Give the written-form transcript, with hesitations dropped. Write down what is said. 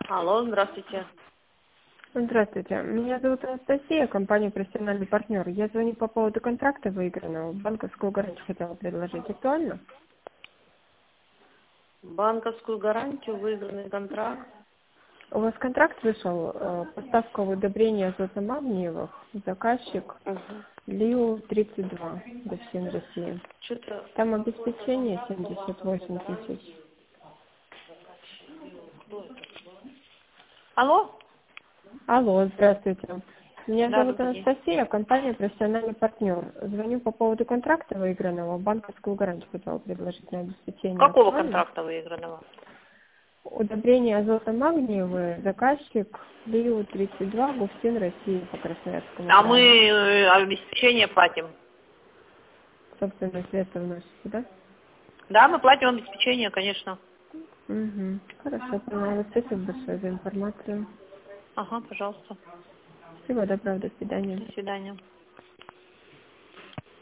Алло, здравствуйте. Здравствуйте. Меня зовут Анастасия, компания «Профессиональный партнер». Я звоню по поводу контракта выигранного. Банковскую гарантию хотела предложить. Актуально? Банковскую гарантию, выигранный контракт. У вас контракт вышел, поставка удобрения азотно-магниевых, заказчик Угу. ЛИУ-32, Довсин России. Что-то... Там обеспечение 78 тысяч. Алло? Алло, здравствуйте. Меня Да, зовут добрый день. Анастасия, компания «Профессиональный партнер». Звоню по поводу контракта выигранного. Банковскую гарантию хотела предложить на обеспечение. Какого Актуально? контракта выигранного? Удобрение азотно-магниевое, заказчик ЛИУ-32, Гуфсин России по Красноярскому А мы краю. обеспечение платим. Собственные средства вносите, да? Да, мы платим обеспечение, конечно. Угу. Хорошо, поняла. Спасибо большое за информацию. Ага, пожалуйста. Всего доброго, до свидания. До свидания.